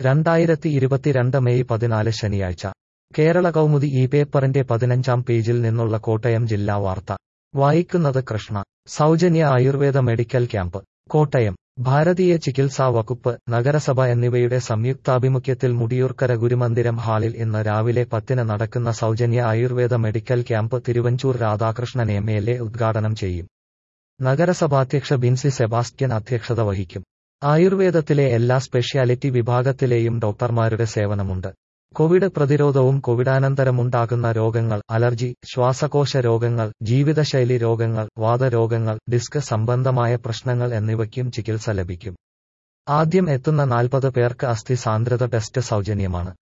2022 May 14 ശനിയാഴ്ച കേരള കൗമുദി ഈ പേപ്പറിന്റെ 15-ാം പേജിൽ നിന്നുള്ള കോട്ടയം ജില്ലാ വാർത്ത വായിക്കുന്നത് കൃഷ്ണ. സൗജന്യ ആയുർവേദ മെഡിക്കൽ ക്യാമ്പ് കോട്ടയം. ഭാരതീയ ചികിത്സാ വകുപ്പ്, നഗരസഭ എന്നിവയുടെ സംയുക്താഭിമുഖ്യത്തിൽ മുടിയൂർക്കര ഗുരുമന്ദിരം ഹാളിൽ ഇന്ന് രാവിലെ 10-ന് നടക്കുന്ന സൗജന്യ ആയുർവേദ medical camp Thiruvanchoor Radhakrishnan MLA ഉദ്ഘാടനം ചെയ്യും. നഗരസഭാധ്യക്ഷ ബിൻസി സെബാസ്റ്റ്യൻ അധ്യക്ഷത വഹിക്കും. ആയുർവേദത്തിലെ എല്ലാ സ്പെഷ്യാലിറ്റി വിഭാഗത്തിലെയും ഡോക്ടർമാരുടെ സേവനമുണ്ട്. കോവിഡ് പ്രതിരോധവും കോവിഡാനന്തരമുണ്ടാകുന്ന രോഗങ്ങൾ, അലർജി, ശ്വാസകോശ രോഗങ്ങൾ, ജീവിതശൈലി രോഗങ്ങൾ, വാതരോഗങ്ങൾ, ഡിസ്ക് സംബന്ധമായ പ്രശ്നങ്ങൾ എന്നിവയ്ക്കും ചികിത്സ ലഭിക്കും. ആദ്യം എത്തുന്ന 40 പേർക്ക് അസ്ഥി സാന്ദ്രത ടെസ്റ്റ് സൗജന്യമാണ്.